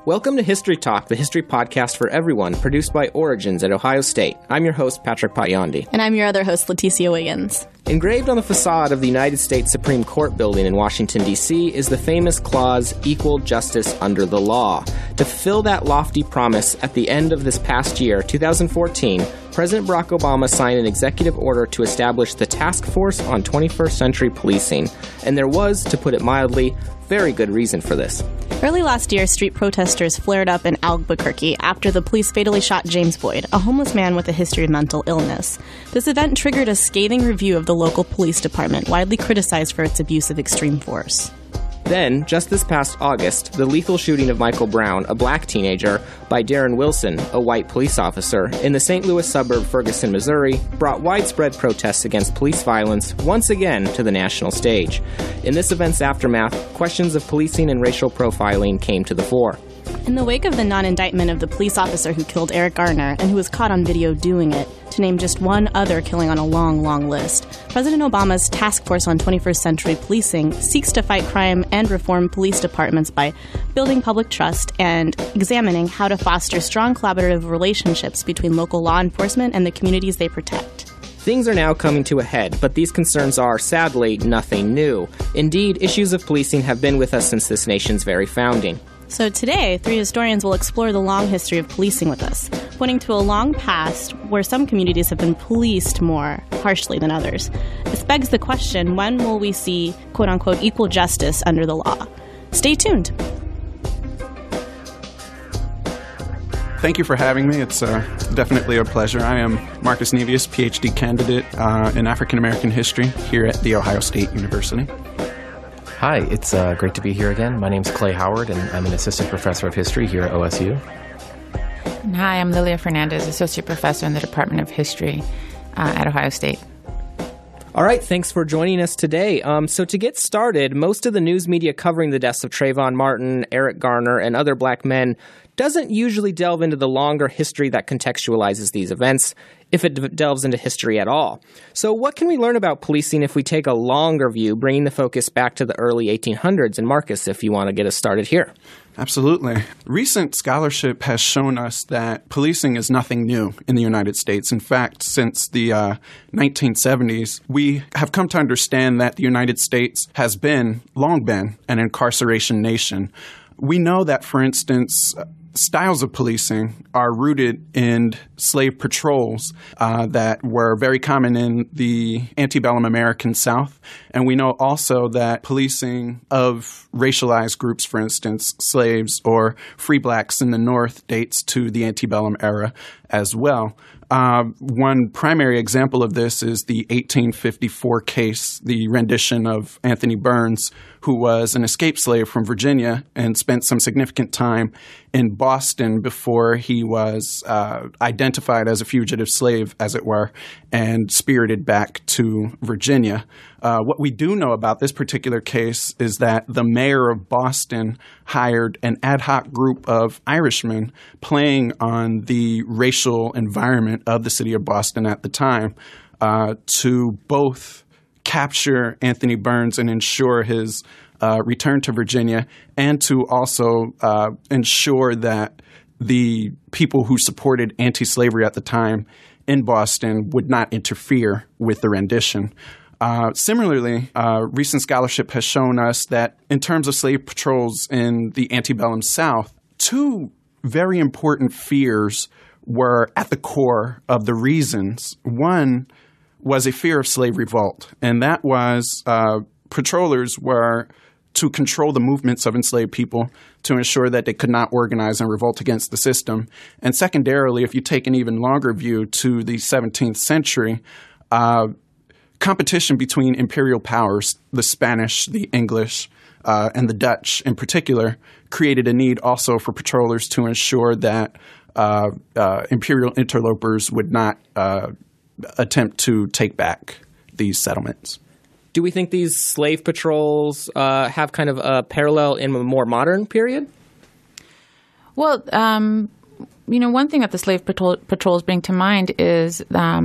Welcome to History Talk, the history podcast for everyone, produced by Origins at Ohio State. I'm your host, Patrick Patyandi. And I'm your other host, Leticia Wiggins. Engraved on the facade of the United States Supreme Court building in Washington, D.C. is the famous clause, equal justice under the law. To fulfill that lofty promise, at the end of this past year, 2014, President Barack Obama signed an executive order to establish the Task Force on 21st Century Policing. And there was, to put it mildly, very good reason for this. Early last year, street protesters flared up in Albuquerque after the police fatally shot James Boyd, a homeless man with a history of mental illness. This event triggered a scathing review of the local police department, widely criticized for its abuse of extreme force. Then, just this past August, the lethal shooting of Michael Brown, a black teenager, by Darren Wilson, a white police officer, in the St. Louis suburb Ferguson, Missouri, brought widespread protests against police violence once again to the national stage. In this event's aftermath, questions of policing and racial profiling came to the fore. In the wake of the non-indictment of the police officer who killed Eric Garner and who was caught on video doing it, to name just one other killing on a long, long list, President Obama's Task Force on 21st Century Policing seeks to fight crime and reform police departments by building public trust and examining how to foster strong collaborative relationships between local law enforcement and the communities they protect. Things are now coming to a head, but these concerns are, sadly, nothing new. Indeed, issues of policing have been with us since this nation's very founding. So today, three historians will explore the long history of policing with us, pointing to a long past where some communities have been policed more harshly than others. This begs the question, when will we see, quote-unquote, equal justice under the law? Stay tuned. Thank you for having me. It's definitely a pleasure. I am Marcus Nevius, PhD candidate in African American history here at The Ohio State University. Hi, it's great to be here again. My name's Clay Howard, and I'm an assistant professor of history here at OSU. And hi, I'm Lilia Fernandez, associate professor in the Department of History at Ohio State. All right, thanks for joining us today. So to get started, most of the news media covering the deaths of Trayvon Martin, Eric Garner, and other black men doesn't usually delve into the longer history that contextualizes these events, if it delves into history at all. So what can we learn about policing if we take a longer view, bringing the focus back to the early 1800s? And Marcus, if you want to get us started here. Absolutely. Recent scholarship has shown us that policing is nothing new in the United States. In fact, since the 1970s, we have come to understand that the United States has long been an incarceration nation. We know that, for instance, styles of policing are rooted in slave patrols that were very common in the antebellum American South. And we know also that policing of racialized groups, for instance, slaves or free blacks in the North, dates to the antebellum era as well. One primary example of this is the 1854 case, the rendition of Anthony Burns, who was an escaped slave from Virginia and spent some significant time in Boston before he was identified as a fugitive slave, as it were, and spirited back to Virginia. What we do know about this particular case is that the mayor of Boston hired an ad hoc group of Irishmen playing on the racial environment of the city of Boston at the time to both capture Anthony Burns and ensure his return to Virginia, and to also ensure that the people who supported anti-slavery at the time in Boston would not interfere with the rendition. Similarly, recent scholarship has shown us that in terms of slave patrols in the antebellum South, two very important fears were at the core of the reasons. One was a fear of slave revolt, and that was patrollers were to control the movements of enslaved people to ensure that they could not organize and revolt against the system. And secondarily, if you take an even longer view to the 17th century, competition between imperial powers, the Spanish, the English, and the Dutch in particular, created a need also for patrollers to ensure that imperial interlopers would not attempt to take back these settlements. Do we think these slave patrols have kind of a parallel in a more modern period? Well, one thing that the slave patrols bring to mind is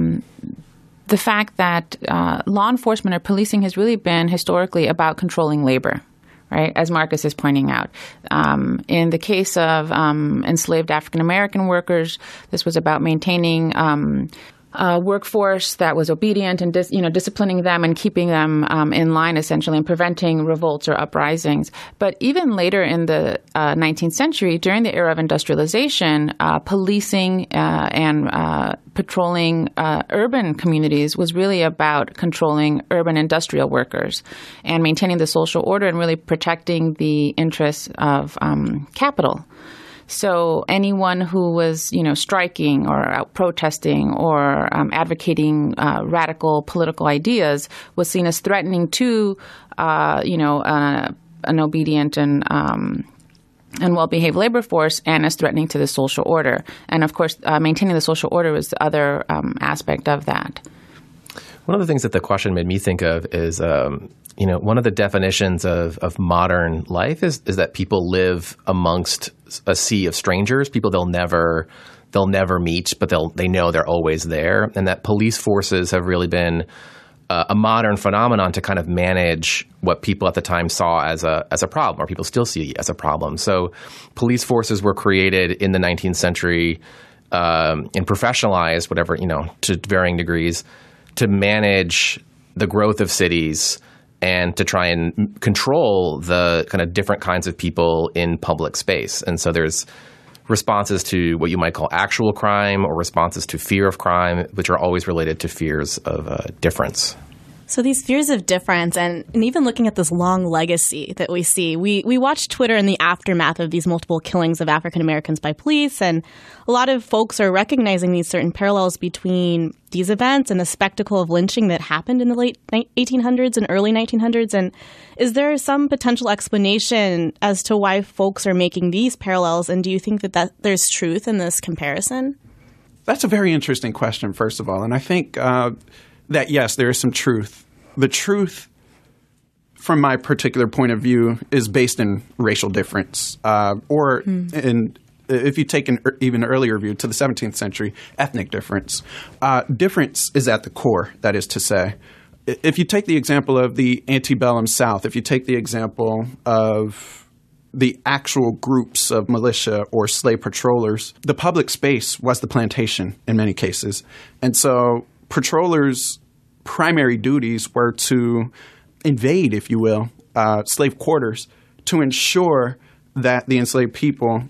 the fact that law enforcement or policing has really been historically about controlling labor, right, as Marcus is pointing out. In the case of enslaved African American workers, this was about maintaining a workforce that was obedient and disciplining them and keeping them in line, essentially, and preventing revolts or uprisings. But even later in the 19th century, during the era of industrialization, policing and patrolling urban communities was really about controlling urban industrial workers and maintaining the social order and really protecting the interests of capital. So anyone who was, striking or out protesting or advocating radical political ideas was seen as threatening to, an obedient and well-behaved labor force, and as threatening to the social order. And of course, maintaining the social order was the other aspect of that. One of the things that the question made me think of is, one of the definitions of modern life is that people live amongst a sea of strangers, people they'll never meet, but they know they're always there, and that police forces have really been a modern phenomenon to kind of manage what people at the time saw as a problem, or people still see as a problem. So police forces were created in the 19th century and professionalized, whatever, to varying degrees, to manage the growth of cities and to try and control the kind of different kinds of people in public space. And so there's responses to what you might call actual crime or responses to fear of crime, which are always related to fears of difference. So these fears of difference and even looking at this long legacy that we see, we watch Twitter in the aftermath of these multiple killings of African Americans by police, and a lot of folks are recognizing these certain parallels between these events and the spectacle of lynching that happened in the late 1800s and early 1900s. And is there some potential explanation as to why folks are making these parallels, and do you think that there's truth in this comparison? That's a very interesting question, first of all, and I think that, yes, there is some truth. The truth, from my particular point of view, is based in racial difference, if you take an even earlier view to the 17th century, ethnic difference. Difference is at the core, that is to say. If you take the example of the antebellum South, if you take the example of the actual groups of militia or slave patrollers, the public space was the plantation in many cases. And so patrollers' primary duties were to invade, if you will, slave quarters to ensure that the enslaved people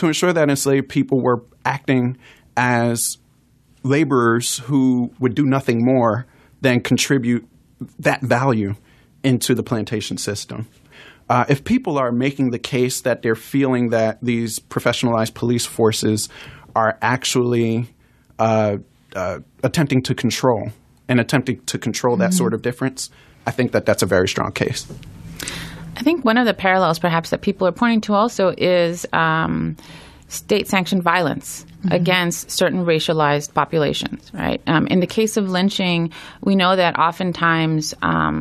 were acting as laborers who would do nothing more than contribute that value into the plantation system. If people are making the case that they're feeling that these professionalized police forces are actually attempting to control that sort of difference, I think that that's a very strong case. I think one of the parallels perhaps that people are pointing to also is state-sanctioned violence against certain racialized populations, right? In the case of lynching, we know that oftentimes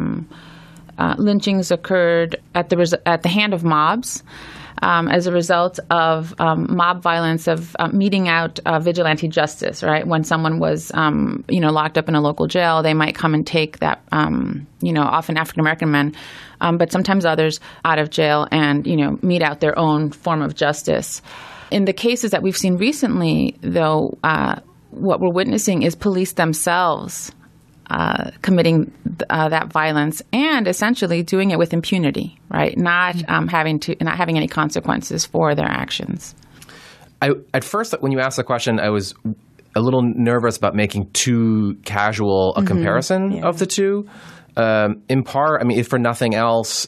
lynchings occurred at the hand of mobs. As a result of mob violence, of meting out vigilante justice, right? When someone was, locked up in a local jail, they might come and take that, often African-American men, but sometimes others out of jail and, mete out their own form of justice. In the cases that we've seen recently, though, what we're witnessing is police themselves committing that violence and essentially doing it with impunity, right? Not having any consequences for their actions. At first, when you asked the question, I was a little nervous about making too casual a comparison of the two. In part, if for nothing else,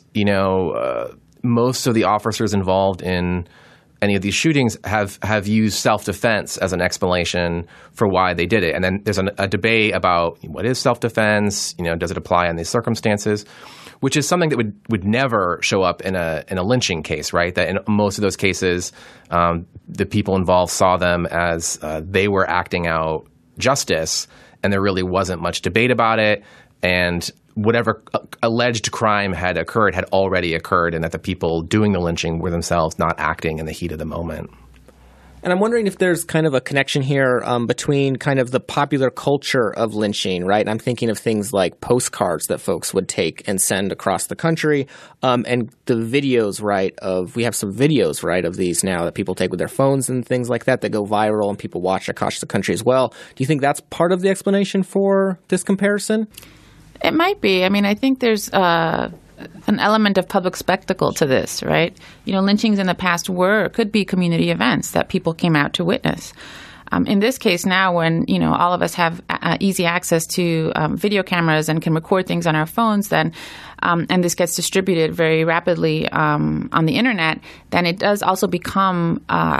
most of the officers involved in any of these shootings have used self-defense as an explanation for why they did it. And then there's a debate about what is self-defense, does it apply in these circumstances, which is something that would never show up in a lynching case, right? That in most of those cases, the people involved saw them as they were acting out justice, and there really wasn't much debate about it. And whatever alleged crime had already occurred, and that the people doing the lynching were themselves not acting in the heat of the moment. And I'm wondering if there's kind of a connection here between kind of the popular culture of lynching, right? I'm thinking of things like postcards that folks would take and send across the country, and the videos, right, we have some videos, right, of these now that people take with their phones and things like that go viral and people watch across the country as well. Do you think that's part of the explanation for this comparison? It might be. I mean, I think there's an element of public spectacle to this, right? Lynchings in the past could be community events that people came out to witness. In this case now, when, all of us have easy access to video cameras and can record things on our phones, then and this gets distributed very rapidly on the internet, then it does also become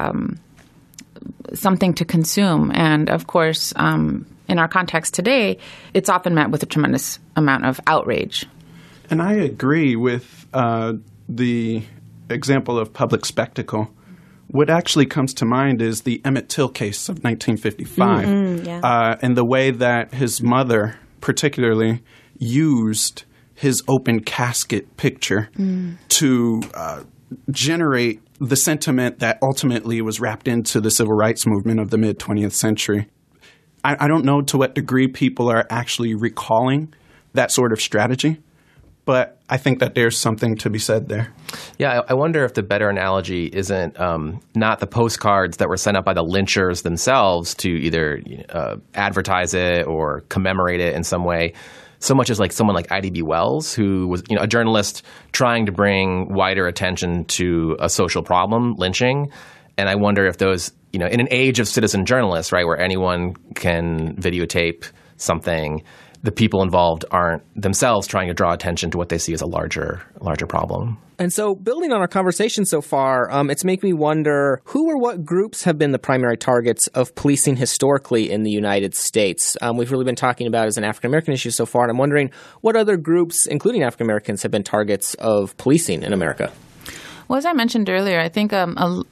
something to consume. And of course, in our context today, it's often met with a tremendous amount of outrage. And I agree with the example of public spectacle. What actually comes to mind is the Emmett Till case of 1955, and the way that his mother particularly used his open casket picture to generate the sentiment that ultimately was wrapped into the civil rights movement of the mid-20th century. I don't know to what degree people are actually recalling that sort of strategy, but I think that there's something to be said there. Yeah, I wonder if the better analogy isn't not the postcards that were sent out by the lynchers themselves to either advertise it or commemorate it in some way, so much as like someone like Ida B. Wells, who was a journalist trying to bring wider attention to a social problem, lynching. And I wonder if those, in an age of citizen journalists, right, where anyone can videotape something, the people involved aren't themselves trying to draw attention to what they see as a larger problem. And so building on our conversation so far, it's making me wonder who or what groups have been the primary targets of policing historically in the United States. We've really been talking about it as an African-American issue so far, and I'm wondering what other groups, including African-Americans, have been targets of policing in America? Well, as I mentioned earlier, I think a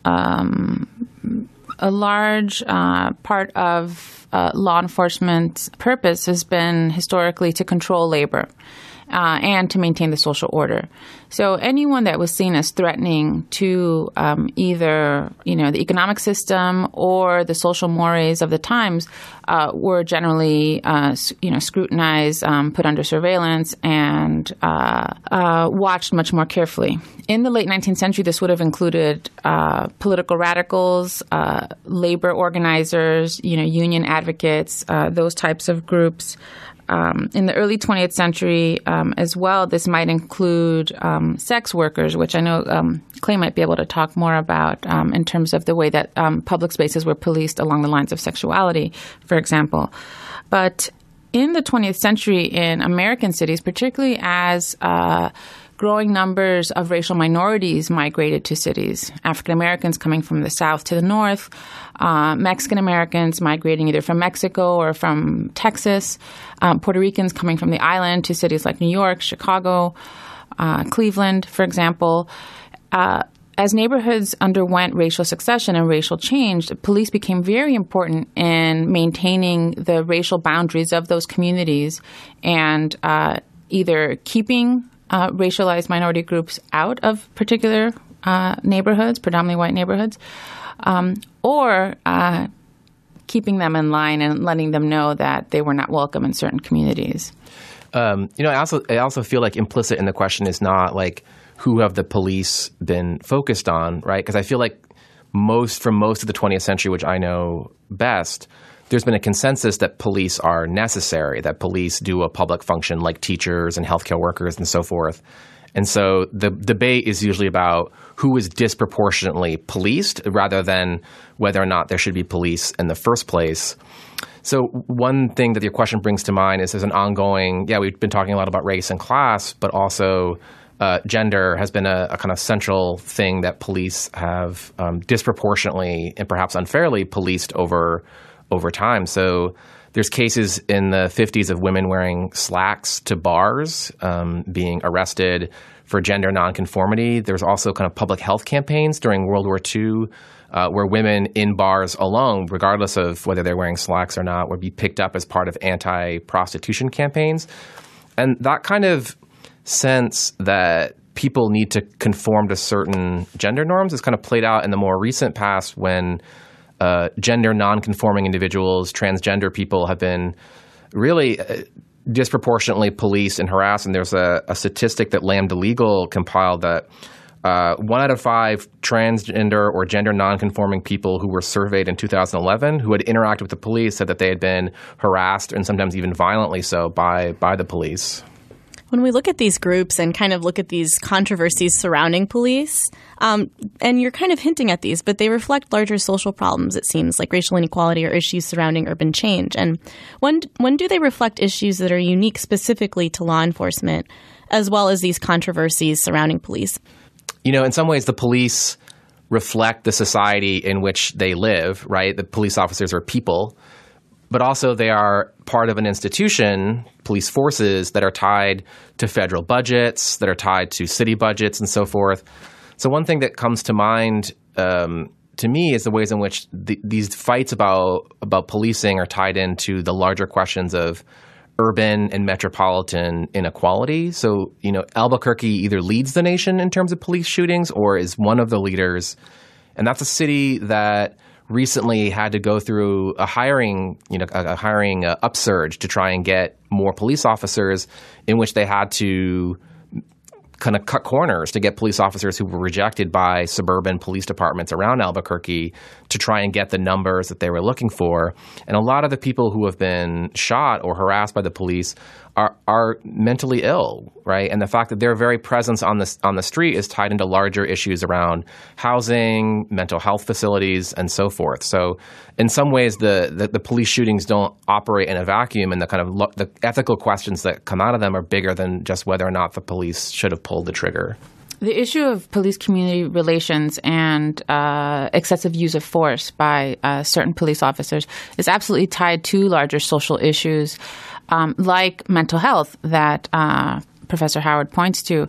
large part of law enforcement's purpose has been historically to control labor and to maintain the social order. So anyone that was seen as threatening to either the economic system or the social mores of the times were generally scrutinized, put under surveillance, and watched much more carefully. In the late 19th century, this would have included political radicals, labor organizers, union advocates, those types of groups. In the early 20th century as well, this might include sex workers, which I know Clay might be able to talk more about in terms of the way that public spaces were policed along the lines of sexuality, for example. But in the 20th century in American cities, particularly as growing numbers of racial minorities migrated to cities, African Americans coming from the south to the north, Mexican Americans migrating either from Mexico or from Texas, Puerto Ricans coming from the island to cities like New York, Chicago, Cleveland, for example. As neighborhoods underwent racial succession and racial change, police became very important in maintaining the racial boundaries of those communities and either keeping racialized minority groups out of particular neighborhoods, predominantly white neighborhoods, or keeping them in line and letting them know that they were not welcome in certain communities. I also feel like implicit in the question is not like who have the police been focused on, right? Because I feel like most of the 20th century, which I know best, there's been a consensus that police are necessary, that police do a public function like teachers and healthcare workers and so forth. And so the debate is usually about who is disproportionately policed rather than whether or not there should be police in the first place. So one thing that your question brings to mind is there's an ongoing, we've been talking a lot about race and class, but also gender has been a kind of central thing that police have disproportionately and perhaps unfairly policed over time. So there's cases in the 50s of women wearing slacks to bars, being arrested for gender nonconformity. There's also kind of public health campaigns during World War II where women in bars alone, regardless of whether they're wearing slacks or not, would be picked up as part of anti-prostitution campaigns. And that kind of sense that people need to conform to certain gender norms is kind of played out in the more recent past when gender non-conforming individuals, transgender people have been really disproportionately policed and harassed. And there's a statistic that Lambda Legal compiled that 1 out of 5 transgender or gender non-conforming people who were surveyed in 2011 who had interacted with the police said that they had been harassed and sometimes even violently so by the police. When we look at these groups and kind of look at these controversies surrounding police, and you're kind of hinting at these, but they reflect larger social problems, it seems, like racial inequality or issues surrounding urban change. And when do they reflect issues that are unique specifically to law enforcement, as well as these controversies surrounding police? You know, in some ways, the police reflect the society in which they live, right? The police officers are people. But also they are part of an institution, police forces, that are tied to federal budgets, that are tied to city budgets and so forth. So one thing that comes to mind to me is the ways in which these fights about policing are tied into the larger questions of urban and metropolitan inequality. So, you know, Albuquerque either leads the nation in terms of police shootings or is one of the leaders. And that's a city that recently had to go through a hiring upsurge to try and get more police officers, in which they had to kind of cut corners to get police officers who were rejected by suburban police departments around Albuquerque to try and get the numbers that they were looking for. And a lot of the people who have been shot or harassed by the police are mentally ill, right? And the fact that their very presence on the street is tied into larger issues around housing, mental health facilities, and so forth. So in some ways, the police shootings don't operate in a vacuum, and the kind of the ethical questions that come out of them are bigger than just whether or not the police should have pulled the trigger. The issue of police-community relations and excessive use of force by certain police officers is absolutely tied to larger social issues like mental health that Professor Howard points to.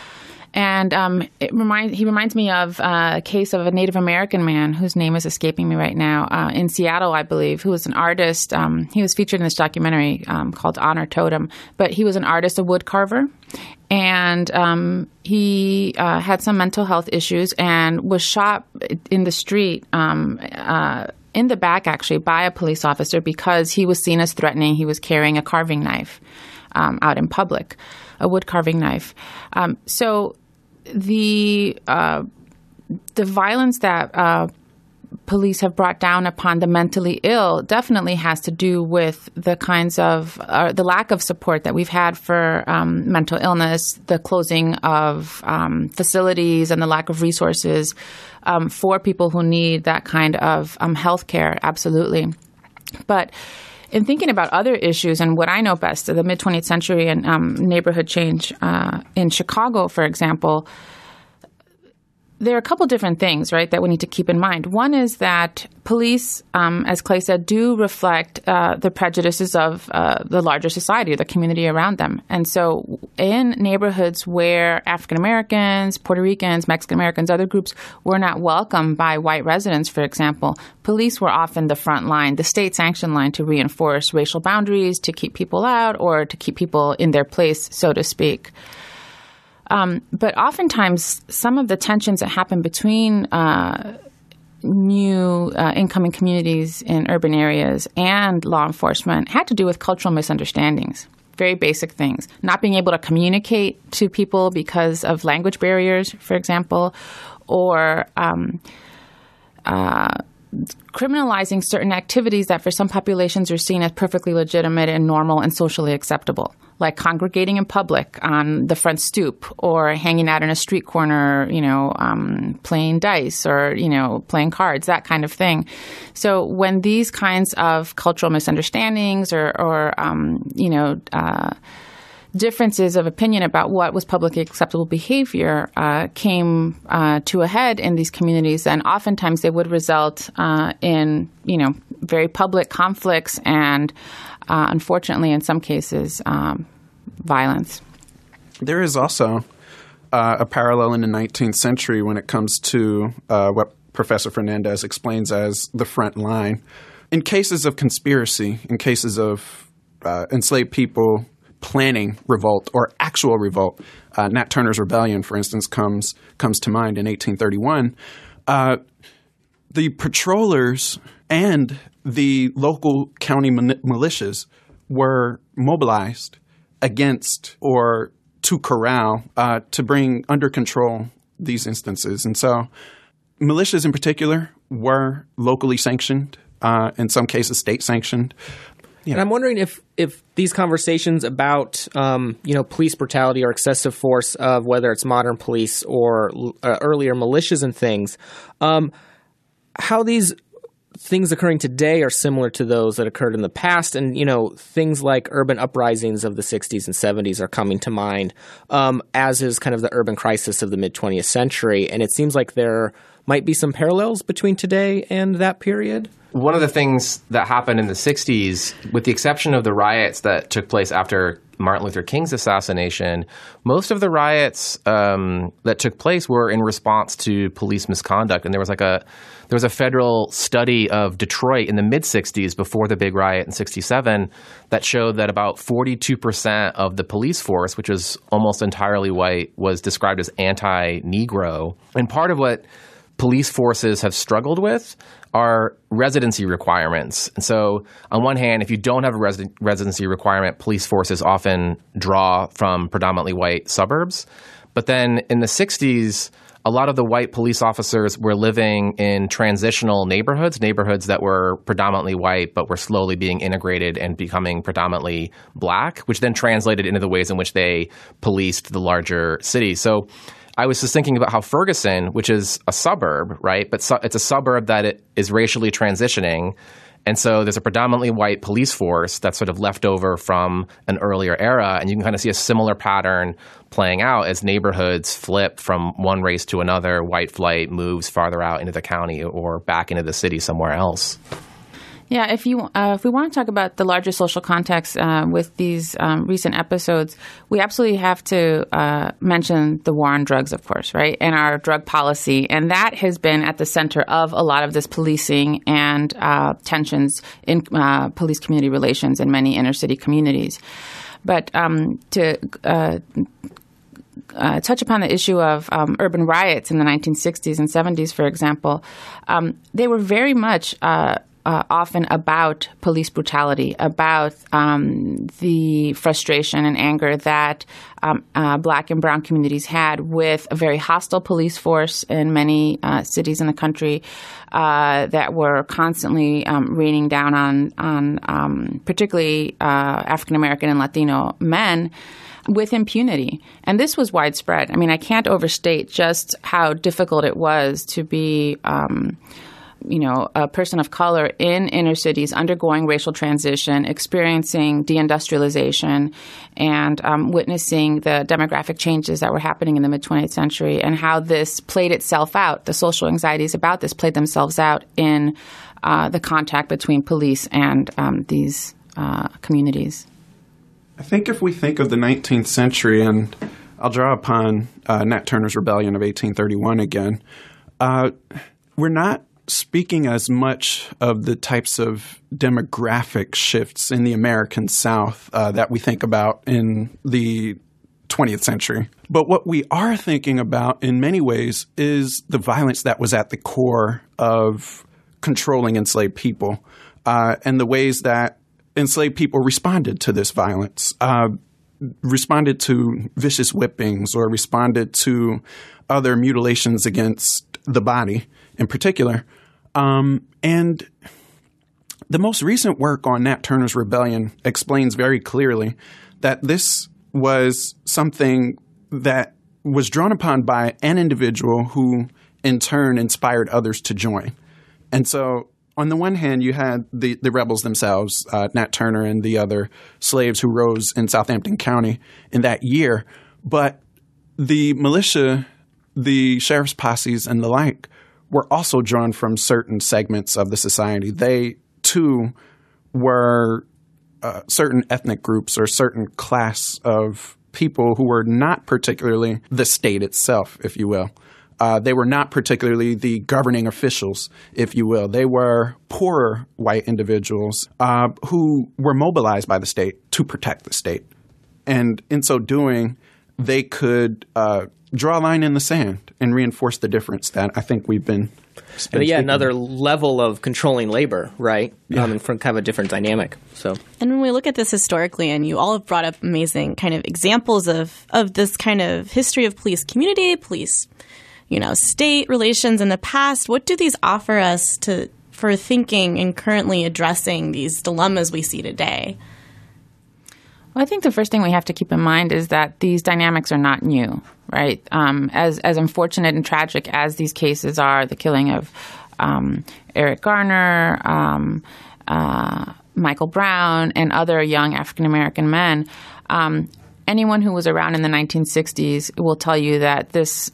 And he reminds me of a case of a Native American man whose name is escaping me right now, in Seattle, I believe, who was an artist. He was featured in this documentary called Honor Totem, but he was an artist, a wood carver. And he had some mental health issues and was shot in the street, in the back, actually, by a police officer because he was seen as threatening. He was carrying a carving knife out in public, a wood carving knife. So the violence that police have brought down upon the mentally ill definitely has to do with the kinds of the lack of support that we've had for mental illness, the closing of facilities, and the lack of resources for people who need that kind of health care. Absolutely. But in thinking about other issues and what I know best, the mid-20th century and neighborhood change in Chicago, for example, there are a couple different things, right, that we need to keep in mind. One is that police, as Clay said, do reflect the prejudices of the larger society, the community around them. And so in neighborhoods where African Americans, Puerto Ricans, Mexican Americans, other groups were not welcome by white residents, for example, police were often the front line, the state-sanctioned line to reinforce racial boundaries, to keep people out, or to keep people in their place, so to speak. But oftentimes, some of the tensions that happen between new incoming communities in urban areas and law enforcement had to do with cultural misunderstandings, very basic things. Not being able to communicate to people because of language barriers, for example, or criminalizing certain activities that for some populations are seen as perfectly legitimate and normal and socially acceptable, like congregating in public on the front stoop or hanging out in a street corner, playing dice or, playing cards, that kind of thing. So when these kinds of cultural misunderstandings or differences of opinion about what was publicly acceptable behavior came to a head in these communities, then oftentimes they would result in, very public conflicts and, unfortunately, in some cases, violence. There is also a parallel in the 19th century when it comes to what Professor Fernandez explains as the front line. In cases of conspiracy, in cases of enslaved people planning revolt or actual revolt, Nat Turner's Rebellion, for instance, comes to mind in 1831. the patrollers and the local county militias were mobilized against or to corral, to bring under control these instances. And so militias in particular were locally sanctioned, in some cases state sanctioned. Yeah. And I'm wondering if these conversations about police brutality or excessive force of whether it's modern police or earlier militias and things, how these things occurring today are similar to those that occurred in the past. And, things like urban uprisings of the 60s and 70s are coming to mind, as is kind of the urban crisis of the mid-20th century. And it seems like there might be some parallels between today and that period. One of the things that happened in the 60s, with the exception of the riots that took place after Martin Luther King's assassination, most of the riots that took place were in response to police misconduct. And there was a federal study of Detroit in the mid-'60s before the big riot in 67 that showed that about 42% of the police force, which is almost entirely white, was described as anti-Negro. And part of what police forces have struggled with are residency requirements. And so on one hand, if you don't have a residency requirement, police forces often draw from predominantly white suburbs. But then in the 60s, a lot of the white police officers were living in transitional neighborhoods that were predominantly white but were slowly being integrated and becoming predominantly black, which then translated into the ways in which they policed the larger cities. So I was just thinking about how Ferguson, which is a suburb, right? But it's a suburb that it is racially transitioning. And so there's a predominantly white police force that's sort of left over from an earlier era. And you can kind of see a similar pattern playing out as neighborhoods flip from one race to another. White flight moves farther out into the county or back into the city somewhere else. Yeah, if we want to talk about the larger social context with these recent episodes, we absolutely have to mention the war on drugs, of course, right, and our drug policy. And that has been at the center of a lot of this policing and tensions in police community relations in many inner city communities. But to touch upon the issue of urban riots in the 1960s and 70s, for example, they were very much often about police brutality, about the frustration and anger that Black and brown communities had with a very hostile police force in many cities in the country that were constantly raining down on particularly African American and Latino men with impunity. And this was widespread. I mean, I can't overstate just how difficult it was to be a person of color in inner cities undergoing racial transition, experiencing deindustrialization, and witnessing the demographic changes that were happening in the mid-20th century and how this played itself out. The social anxieties about this played themselves out in the contact between police and these communities. I think if we think of the 19th century, and I'll draw upon Nat Turner's Rebellion of 1831 again, we're not speaking as much of the types of demographic shifts in the American South that we think about in the 20th century. But what we are thinking about in many ways is the violence that was at the core of controlling enslaved people and the ways that enslaved people responded to this violence, responded to vicious whippings or responded to other mutilations against the body in particular. And the most recent work on Nat Turner's Rebellion explains very clearly that this was something that was drawn upon by an individual who in turn inspired others to join. And so on the one hand, you had the rebels themselves, Nat Turner and the other slaves who rose in Southampton County in that year. But the militia, the sheriff's posses and the like were also drawn from certain segments of the society. They, too, were certain ethnic groups or certain class of people who were not particularly the state itself, if you will. They were not particularly the governing officials, if you will. They were poorer white individuals who were mobilized by the state to protect the state. And in so doing, they could draw a line in the sand and reinforce the difference that I think we've been another level of controlling labor, right? From kind of a different dynamic. So, and when we look at this historically, and you all have brought up amazing kind of examples of this kind of history of police community, police, state relations in the past, what do these offer us for thinking and currently addressing these dilemmas we see today? Well, I think the first thing we have to keep in mind is that these dynamics are not new, right? As unfortunate and tragic as these cases are, the killing of Eric Garner, Michael Brown, and other young African-American men, anyone who was around in the 1960s will tell you that this,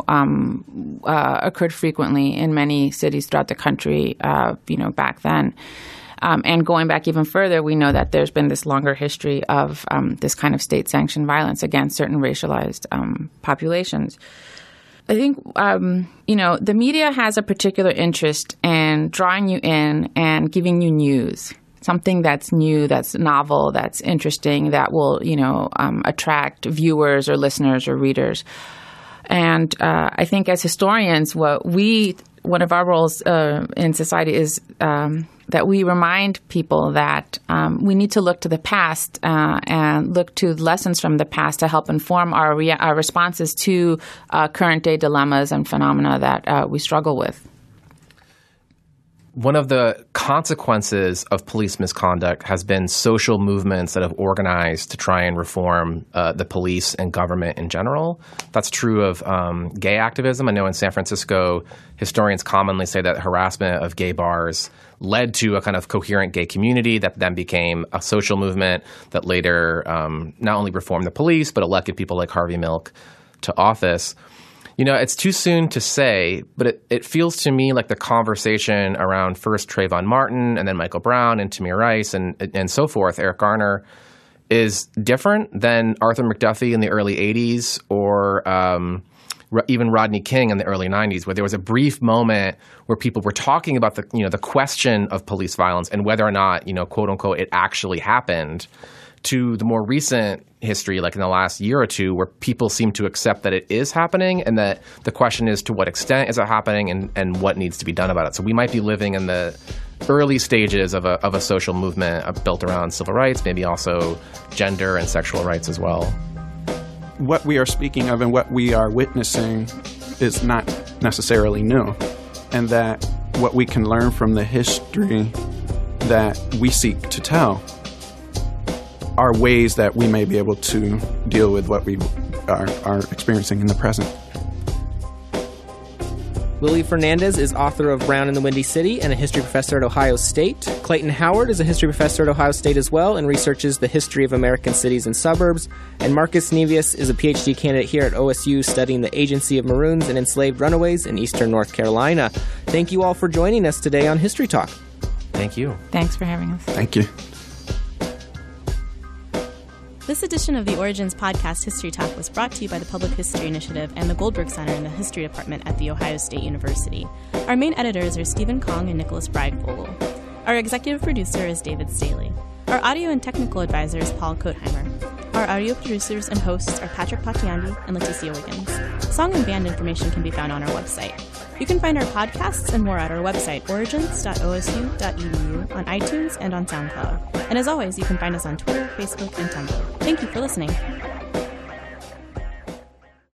occurred frequently in many cities throughout the country, back then. And going back even further, we know that there's been this longer history of this kind of state-sanctioned violence against certain racialized populations. I think, the media has a particular interest in drawing you in and giving you news, something that's new, that's novel, that's interesting, that will, attract viewers or listeners or readers. And I think as historians, one of our roles in society is that we remind people that we need to look to the past and look to lessons from the past to help inform our responses to current-day dilemmas and phenomena that we struggle with. One of the consequences of police misconduct has been social movements that have organized to try and reform the police and government in general. That's true of gay activism. I know in San Francisco, historians commonly say that harassment of gay bars led to a kind of coherent gay community that then became a social movement that later not only reformed the police, but elected people like Harvey Milk to office. It's too soon to say, but it feels to me like the conversation around first Trayvon Martin and then Michael Brown and Tamir Rice and so forth, Eric Garner, is different than Arthur McDuffie in the early 80s or even Rodney King in the early 90s, where there was a brief moment where people were talking about the question of police violence and whether or not, quote unquote, it actually happened, to the more recent history, like in the last year or two, where people seem to accept that it is happening and that the question is to what extent is it happening and what needs to be done about it. So we might be living in the early stages of a social movement built around civil rights, maybe also gender and sexual rights as well. What we are speaking of and what we are witnessing is not necessarily new, and that what we can learn from the history that we seek to tell are ways that we may be able to deal with what we are experiencing in the present. Lily Fernandez is author of Brown in the Windy City and a history professor at Ohio State. Clayton Howard is a history professor at Ohio State as well and researches the history of American cities and suburbs. And Marcus Nevius is a PhD candidate here at OSU studying the agency of Maroons and enslaved runaways in eastern North Carolina. Thank you all for joining us today on History Talk. Thank you. Thanks for having us. Thank you. This edition of the Origins Podcast History Talk was brought to you by the Public History Initiative and the Goldberg Center in the History Department at The Ohio State University. Our main editors are Stephen Kong and Nicholas Breidvogel. Our executive producer is David Staley. Our audio and technical advisor is Paul Kotheimer. Our audio producers and hosts are Patrick Patiandi and Leticia Wiggins. Song and band information can be found on our website. You can find our podcasts and more at our website, origins.osu.edu, on iTunes and on SoundCloud. And as always, you can find us on Twitter, Facebook, and Tumblr. Thank you for listening.